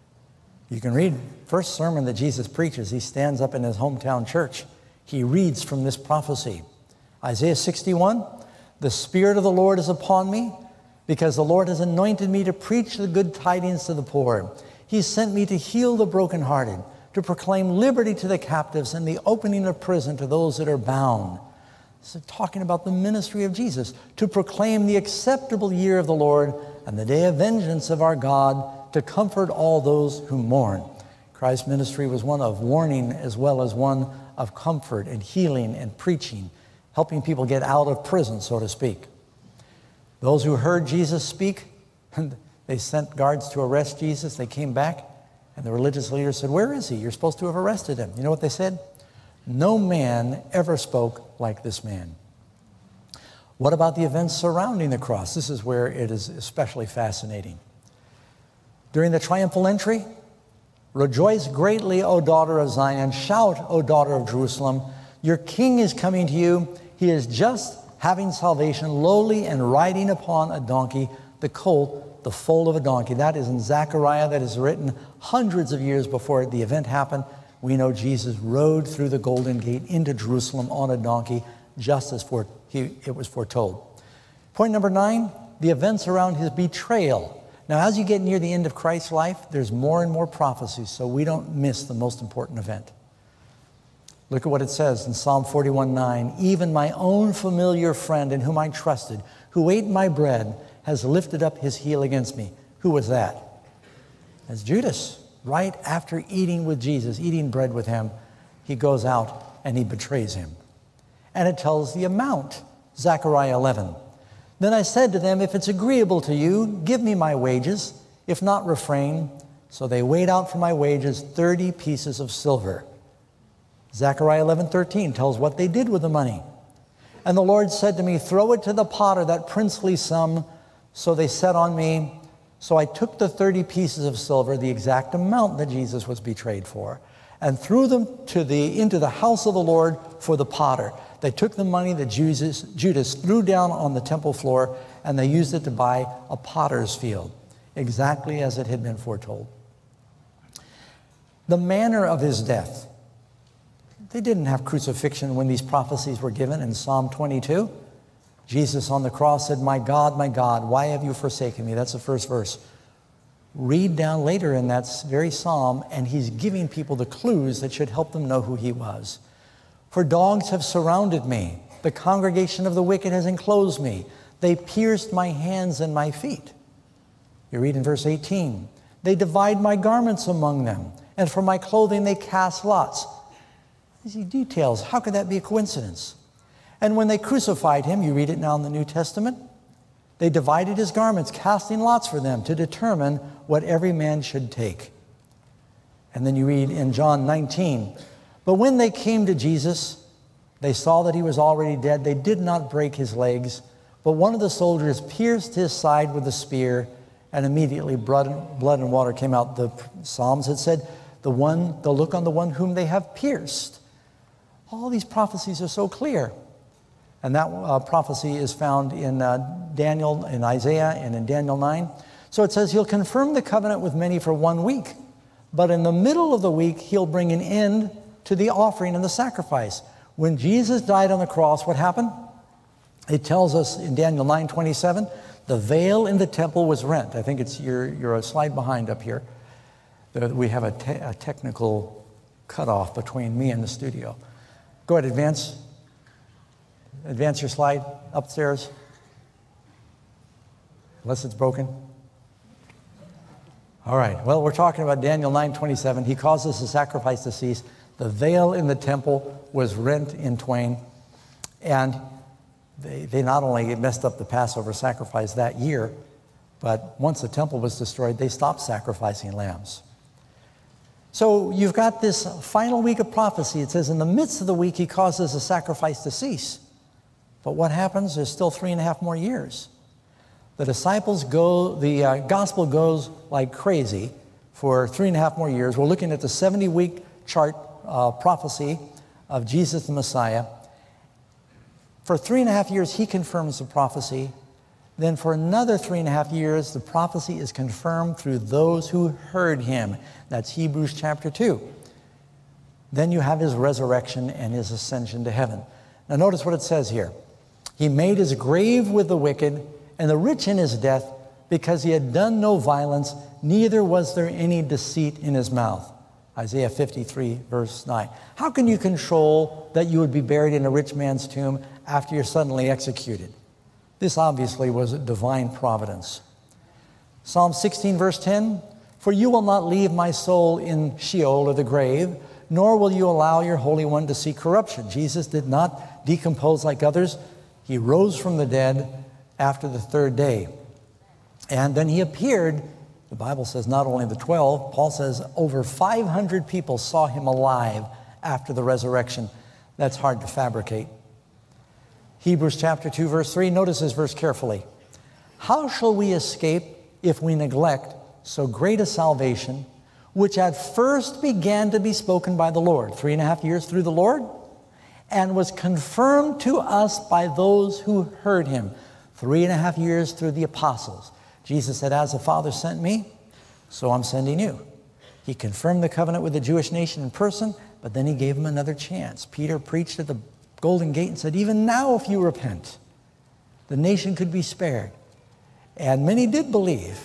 You can read first sermon that Jesus preaches. He stands up in his hometown church. He reads from this prophecy. Isaiah 61, the Spirit of the Lord is upon me, because the Lord has anointed me to preach the good tidings to the poor. He sent me to heal the brokenhearted, to proclaim liberty to the captives and the opening of prison to those that are bound. So talking about the ministry of Jesus, to proclaim the acceptable year of the Lord and the day of vengeance of our God, to comfort all those who mourn. Christ's ministry was one of warning as well as one of comfort and healing and preaching, helping people get out of prison, so to speak. Those who heard Jesus speak, they sent guards to arrest Jesus. They came back, and the religious leaders said, where is he? You're supposed to have arrested him. You know what they said? No man ever spoke like this man. What about the events surrounding the cross? This is where it is especially fascinating. During the triumphal entry, rejoice greatly, O daughter of Zion. Shout, O daughter of Jerusalem. Your king is coming to you. He is just having salvation, lowly and riding upon a donkey, the colt, the foal of a donkey. That is in Zechariah. That is written hundreds of years before the event happened. We know Jesus rode through the Golden Gate into Jerusalem on a donkey, just as it was foretold. Point number 9, the events around his betrayal. Now, as you get near the end of Christ's life, there's more and more prophecies, so we don't miss the most important event. Look at what it says in Psalm 41:9. Even my own familiar friend in whom I trusted, who ate my bread, has lifted up his heel against me. Who was that? That's Judas. Right after eating with Jesus, eating bread with him, he goes out and he betrays him. And it tells the amount, Zechariah 11. Then I said to them, if it's agreeable to you, give me my wages. If not, refrain. So they weighed out for my wages 30 pieces of silver. Zechariah 11:13 tells what they did with the money. And the Lord said to me, throw it to the potter, that princely sum. So they set on me. So I took the 30 pieces of silver, the exact amount that Jesus was betrayed for, and threw them into the house of the Lord for the potter. They took the money that Judas threw down on the temple floor, and they used it to buy a potter's field, exactly as it had been foretold. The manner of his death. They didn't have crucifixion when these prophecies were given in Psalm 22. Jesus on the cross said, my God, why have you forsaken me? That's the first verse. Read down later in that very psalm, and he's giving people the clues that should help them know who he was. For dogs have surrounded me. The congregation of the wicked has enclosed me. They pierced my hands and my feet. You read in verse 18. They divide my garments among them, and for my clothing they cast lots. These details, how could that be a coincidence? And when they crucified him, you read it now in the New Testament, they divided his garments, casting lots for them to determine what every man should take. And then you read in John 19, but when they came to Jesus, they saw that he was already dead. They did not break his legs, but one of the soldiers pierced his side with a spear, and immediately blood and water came out. The Psalms had said, they'll look on the one whom they have pierced. All these prophecies are so clear. And that prophecy is found in Daniel, in Isaiah, and in Daniel 9. So it says, he'll confirm the covenant with many for 1 week. But in the middle of the week, he'll bring an end to the offering and the sacrifice. When Jesus died on the cross, what happened? It tells us in Daniel 9:27, the veil in the temple was rent. I think it's you're a slide behind up here. We have a technical cutoff between me and the studio. Go ahead, advance your slide upstairs, unless it's broken. All right, well, we're talking about Daniel 9:27. He causes the sacrifice to cease. The veil in the temple was rent in twain, and they not only messed up the Passover sacrifice that year, but once the temple was destroyed, they stopped sacrificing lambs. So you've got this final week of prophecy. It says in the midst of the week, he causes the sacrifice to cease. But what happens? There's still 3.5 more years. The disciples go, the gospel goes like crazy for 3.5 more years. We're looking at the 70-week chart prophecy of Jesus the Messiah. For 3.5 years, he confirms the prophecy. Then for another 3.5 years, the prophecy is confirmed through those who heard him. That's Hebrews chapter 2. Then you have his resurrection and his ascension to heaven. Now notice what it says here. He made his grave with the wicked and the rich in his death, because he had done no violence, neither was there any deceit in his mouth. Isaiah 53, verse 9. How can you control that you would be buried in a rich man's tomb after you're suddenly executed? This obviously was a divine providence. Psalm 16, verse 10. For you will not leave my soul in Sheol, or the grave, nor will you allow your Holy One to see corruption. Jesus did not decompose like others. He rose from the dead after the third day. And then he appeared, the Bible says not only the 12, Paul says over 500 people saw him alive after the resurrection. That's hard to fabricate. Hebrews chapter 2, verse 3, notice this verse carefully. How shall we escape if we neglect so great a salvation, which at first began to be spoken by the Lord, 3.5 years through the Lord, and was confirmed to us by those who heard him, 3.5 years through the apostles. Jesus said, as the Father sent me, so I'm sending you. He confirmed the covenant with the Jewish nation in person, but then he gave them another chance. Peter preached at the Golden Gate and said, even now if you repent, the nation could be spared. And many did believe.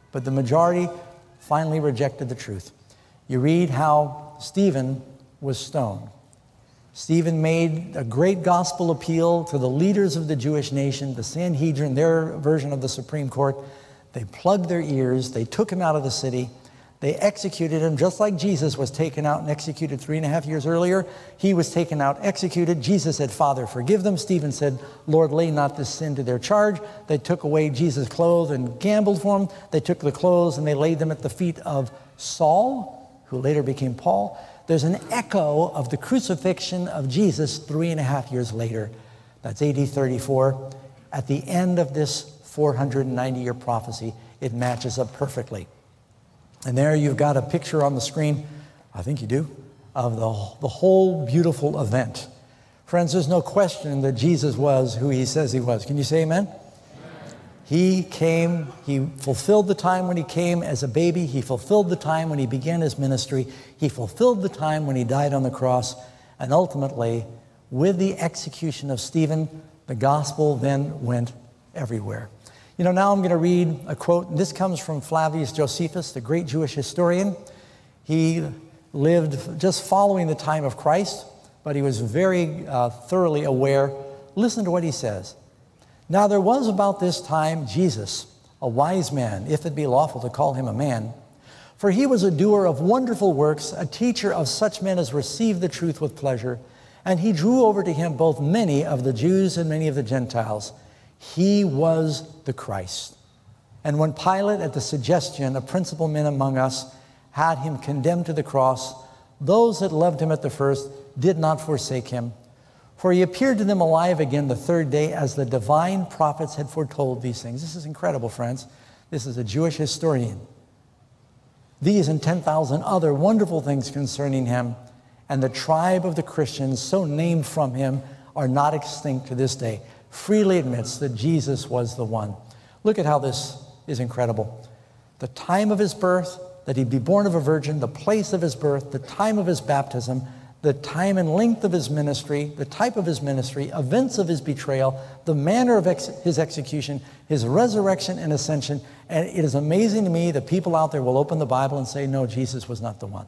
but the majority finally rejected the truth. You read how Stephen was stoned. Stephen made a great gospel appeal to the leaders of the Jewish nation, the Sanhedrin, their version of the Supreme Court. They plugged their ears. They took him out of the city. They executed him just like Jesus was taken out and executed 3.5 years earlier. He was taken out, executed. Jesus said, Father, forgive them. Stephen said, Lord, lay not this sin to their charge. They took away Jesus' clothes and gambled for him. They took the clothes and they laid them at the feet of Saul, who later became Paul. There's an echo of the crucifixion of Jesus 3.5 years later. That's AD 34. At the end of this 490-year prophecy, it matches up perfectly. And there you've got a picture on the screen, I think you do, of the whole beautiful event. Friends, there's no question that Jesus was who he says he was. Can you say amen? He came, he fulfilled the time when he came as a baby. He fulfilled the time when he began his ministry. He fulfilled the time when he died on the cross. And ultimately, with the execution of Stephen, the gospel then went everywhere. You know, now I'm going to read a quote. This comes from Flavius Josephus, the great Jewish historian. He lived just following the time of Christ, but he was very thoroughly aware. Listen to what he says. Now there was about this time Jesus, a wise man, if it be lawful to call him a man, for he was a doer of wonderful works, a teacher of such men as received the truth with pleasure, and he drew over to him both many of the Jews and many of the Gentiles. He was the Christ. And when Pilate, at the suggestion of principal men among us, had him condemned to the cross, those that loved him at the first did not forsake him. For he appeared to them alive again the third day, as the divine prophets had foretold these things. This is incredible, friends. This is a Jewish historian. These and 10,000 other wonderful things concerning him, and the tribe of the Christians, so named from him, are not extinct to this day, freely admits that Jesus was the one. Look at how this is incredible. The time of his birth, that he'd be born of a virgin, the place of his birth, the time of his baptism, the time and length of his ministry, the type of his ministry, events of his betrayal, the manner of his execution, his resurrection and ascension. And it is amazing to me that people out there will open the Bible and say, no, Jesus was not the one.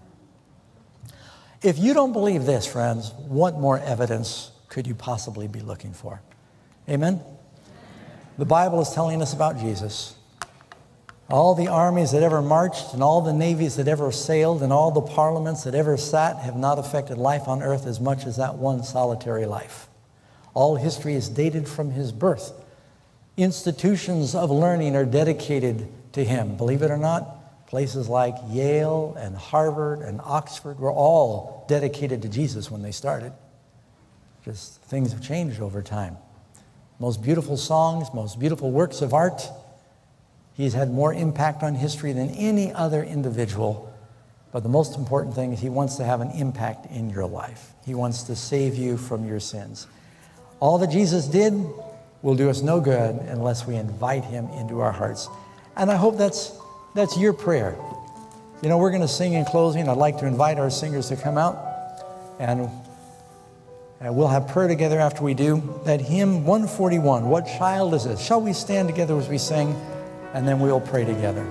If you don't believe this, friends, what more evidence could you possibly be looking for? Amen? The Bible is telling us about Jesus. All the armies that ever marched and all the navies that ever sailed and all the parliaments that ever sat have not affected life on earth as much as that one solitary life. All history is dated from his birth. Institutions of learning are dedicated to him. Believe it or not, places like Yale and Harvard and Oxford were all dedicated to Jesus when they started. Just things have changed over time. Most beautiful songs, most beautiful works of art. He's had more impact on history than any other individual. But the most important thing is he wants to have an impact in your life. He wants to save you from your sins. All that Jesus did will do us no good unless we invite him into our hearts. And I hope that's your prayer. You know, we're going to sing in closing. I'd like to invite our singers to come out. And we'll have prayer together after we do. That hymn 141, What Child Is This? Shall we stand together as we sing? And then we'll pray together.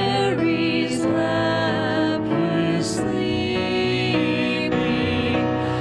Sleeping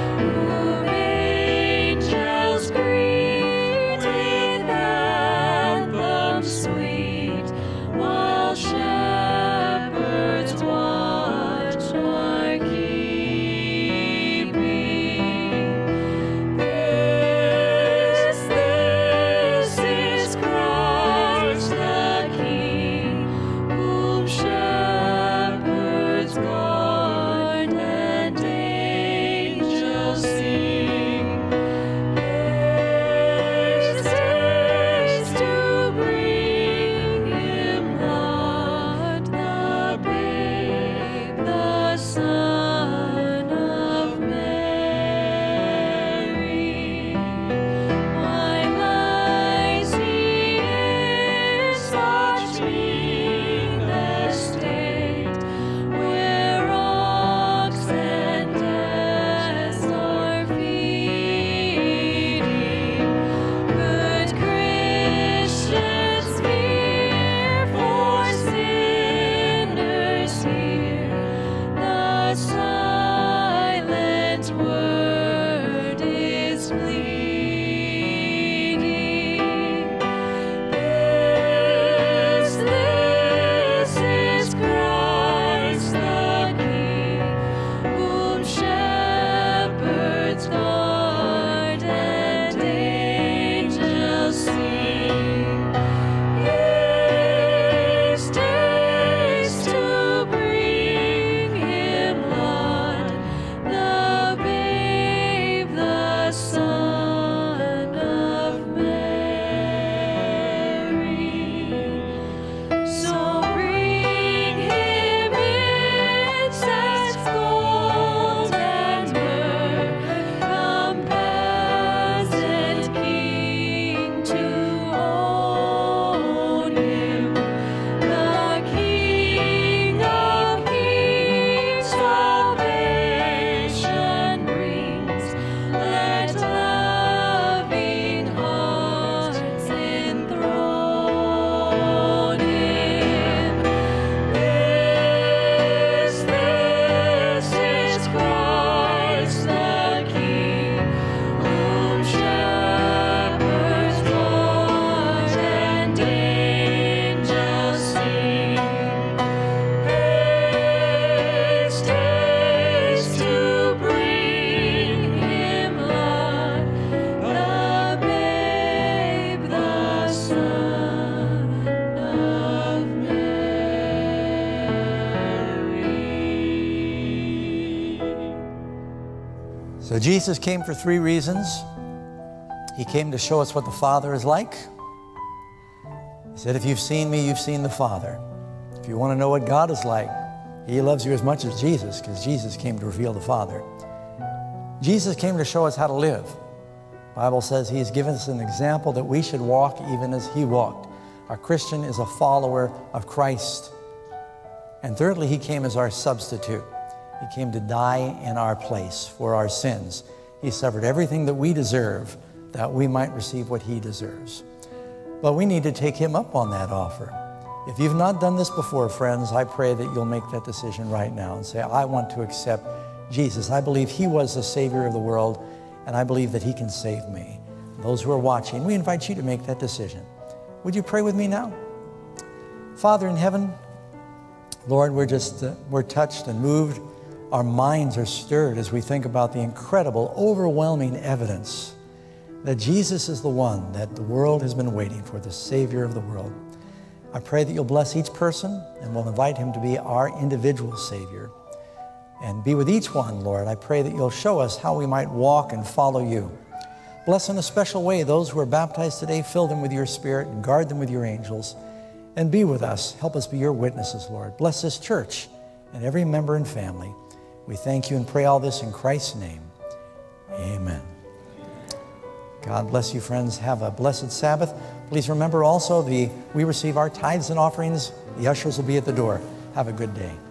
So Jesus came for three reasons. He came to show us what the Father is like. He said, if you've seen me, you've seen the Father. If you want to know what God is like, He loves you as much as Jesus, because Jesus came to reveal the Father. Jesus came to show us how to live. The Bible says He has given us an example that we should walk even as He walked. A Christian is a follower of Christ. And thirdly, He came as our substitute. He came to die in our place for our sins. He suffered everything that we deserve, that we might receive what He deserves. But we need to take Him up on that offer. If you've not done this before, friends, I pray that you'll make that decision right now and say, I want to accept Jesus. I believe He was the Savior of the world, and I believe that He can save me. Those who are watching, we invite you to make that decision. Would you pray with me now? Father in heaven, Lord, we're touched and moved. Our minds are stirred as we think about the incredible, overwhelming evidence that Jesus is the one that the world has been waiting for, the Savior of the world. I pray that you'll bless each person, and we'll invite him to be our individual Savior. And be with each one, Lord. I pray that you'll show us how we might walk and follow you. Bless in a special way those who are baptized today. Fill them with your Spirit and guard them with your angels. And be with us. Help us be your witnesses, Lord. Bless this church and every member and family. We thank you and pray all this in Christ's name. Amen. God bless you, friends. Have a blessed Sabbath. Please remember also, we receive our tithes and offerings. The ushers will be at the door. Have a good day.